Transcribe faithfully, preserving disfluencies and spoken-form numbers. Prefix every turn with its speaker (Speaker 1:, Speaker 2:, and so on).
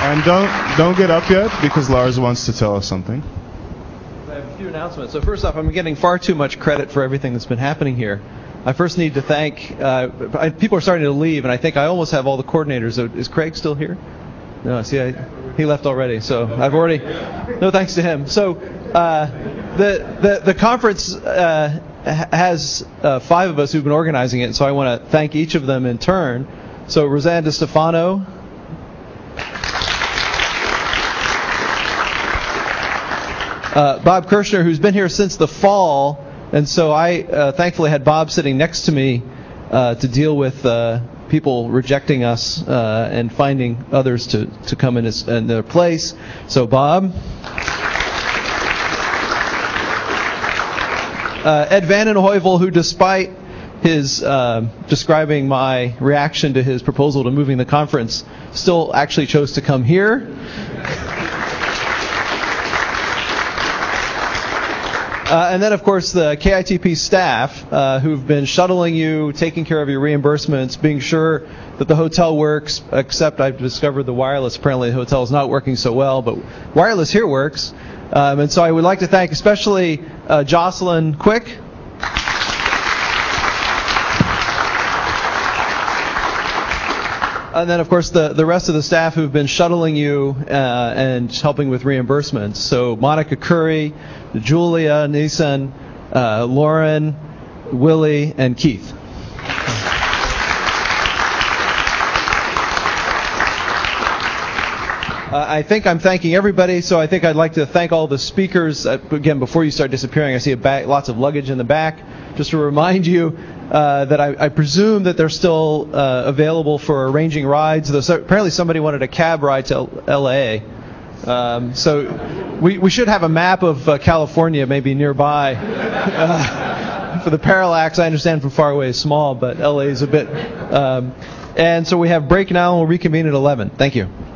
Speaker 1: And don't don't get up yet because Lars wants to tell us something.
Speaker 2: I have a few announcements. So first off, I'm getting far too much credit for everything that's been happening here. I first need to thank, uh, I, people are starting to leave, and I think I almost have all the coordinators. So is Craig still here? No, see, I, he left already. So I've already, no thanks to him. So uh, the, the, the conference uh, has uh, five of us who've been organizing it, so I want to thank each of them in turn. So Roseanne DeStefano, uh, Bob Kirshner, who's been here since the fall. And so I uh, thankfully had Bob sitting next to me uh, to deal with uh, people rejecting us uh, and finding others to, to come in, his, in their place. So Bob. Uh, Ed Vanden Heuvel, who despite his uh, describing my reaction to his proposal to moving the conference, still actually chose to come here. Uh, and then, of course, the K I T P staff uh, who've been shuttling you, taking care of your reimbursements, being sure that the hotel works, except I've discovered the wireless. Apparently the hotel is not working so well, but wireless here works. Um, and so I would like to thank especially uh, Jocelyn Quick. And then, of course, the, the rest of the staff who've been shuttling you uh, and helping with reimbursements. So Monica Curry, Julia, Nisan, uh, Lauren, Willie, and Keith. Uh, I think I'm thanking everybody, so I think I'd like to thank all the speakers. Uh, again, before you start disappearing, I see a bag, lots of luggage in the back. Just to remind you uh, that I, I presume that they're still uh, available for arranging rides. Though so, apparently somebody wanted a cab ride to L A. Um, so we, we should have a map of uh, California maybe nearby. Uh, for the parallax, I understand from far away is small, but L A is a bit. Um, and so we have break now, and we'll reconvene at eleven. Thank you.